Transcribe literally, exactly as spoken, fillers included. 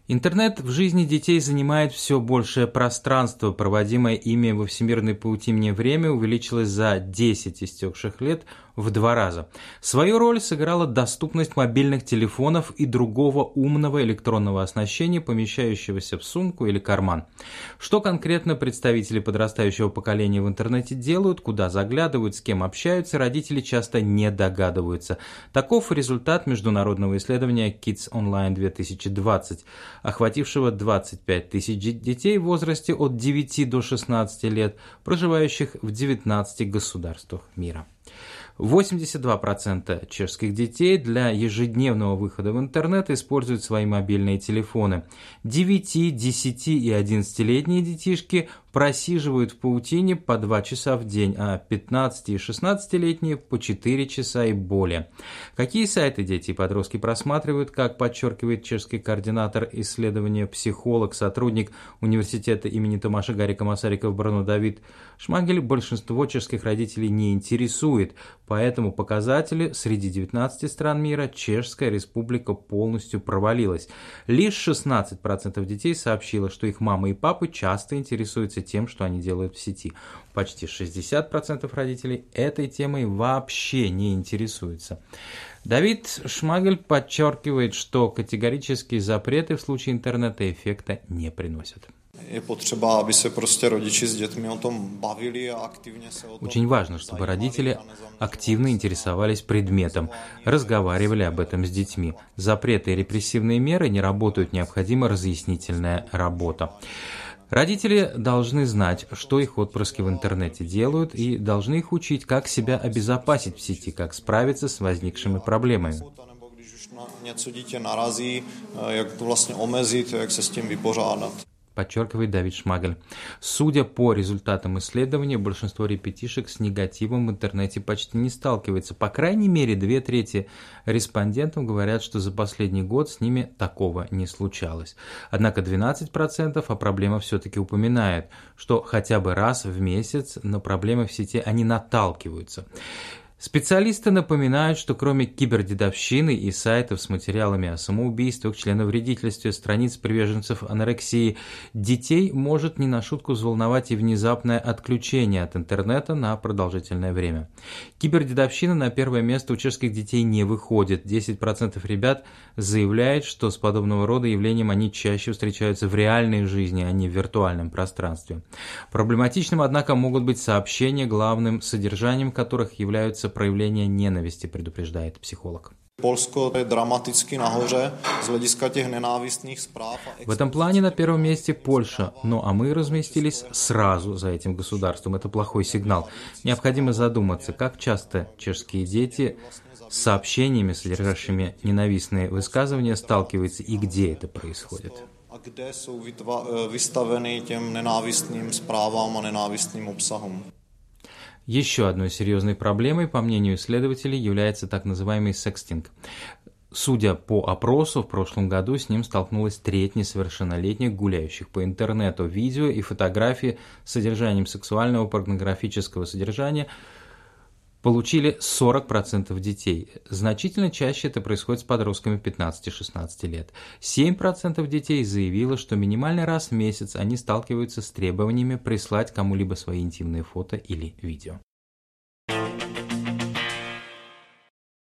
Интернет в жизни детей занимает все большее пространство. Проводимое ими во всемирной паутине время увеличилось за десять истекших лет в два раза. Свою роль сыграла доступность мобильных телефонов и другого умного электронного оснащения, помещающегося в сумку или карман. Что конкретно представители подрастающего поколения в интернете делают, куда заглядывают, с кем общаются, родители часто не догадываются. Таков результат международного исследования Kids Online две тысячи двадцать, охватившего двадцать пять тысяч детей в возрасте от девяти до шестнадцати лет, проживающих в девятнадцати государствах мира. восемьдесят два процента чешских детей для ежедневного выхода в интернет используют свои мобильные телефоны. девяти-, десяти- и одиннадцатилетние детишки просиживают в паутине по два часа в день, а пятнадцати- и шестнадцатилетние по четыре часа и более. Какие сайты дети и подростки просматривают, как подчеркивает чешский координатор исследования, психолог, сотрудник университета имени Томаша Гарика Масарика в Брно Давид Шмагель, большинство чешских родителей не интересует. По этому показателю среди девятнадцати стран мира Чешская Республика полностью провалилась. Лишь шестнадцать процентов детей сообщило, что их мамы и папы часто интересуются тем, что они делают в сети. Почти шестьдесят процентов родителей этой темой вообще не интересуются. Давид Шмагель подчеркивает, что категорические запреты в случае интернета эффекта не приносят. Очень важно, чтобы родители активно интересовались предметом, разговаривали об этом с детьми. Запреты и репрессивные меры не работают, необходима разъяснительная работа. Родители должны знать, что их отпрыски в интернете делают, и должны их учить, как себя обезопасить в сети, как справиться с возникшими проблемами. Подчеркивает Давид Шмагель. Судя по результатам исследования, большинство ребятишек с негативом в интернете почти не сталкивается. По крайней мере, две трети респондентов говорят, что за последний год с ними такого не случалось. Однако двенадцать процентов о проблемах все-таки упоминают, что хотя бы раз в месяц на проблемы в сети они наталкиваются. Специалисты напоминают, что кроме кибердедовщины и сайтов с материалами о самоубийствах, членовредительстве, страниц приверженцев анорексии, детей может не на шутку взволновать и внезапное отключение от интернета на продолжительное время. Кибердедовщина на первое место у чешских детей не выходит. десять процентов ребят заявляют, что с подобного рода явлением они чаще встречаются в реальной жизни, а не в виртуальном пространстве. Проблематичным, однако, могут быть сообщения, главным содержанием которых являются проявление ненависти, предупреждает психолог. В этом плане на первом месте Польша, ну а мы разместились сразу за этим государством. Это плохой сигнал. Необходимо задуматься, как часто чешские дети с сообщениями, содержащими ненавистные высказывания, сталкиваются и где это происходит. Kde jsou vystaveny těm nenávistným zprávám a nenávistným obsahům. Еще одной серьезной проблемой, по мнению исследователей, является так называемый секстинг. Судя по опросу, в прошлом году с ним столкнулась треть несовершеннолетних, гуляющих по интернету. Видео и фотографии с содержанием сексуального порнографического содержания получили сорок процентов детей. Значительно чаще это происходит с подростками пятнадцати-шестнадцати лет. семь процентов детей заявило, что минимально раз в месяц они сталкиваются с требованиями прислать кому-либо свои интимные фото или видео.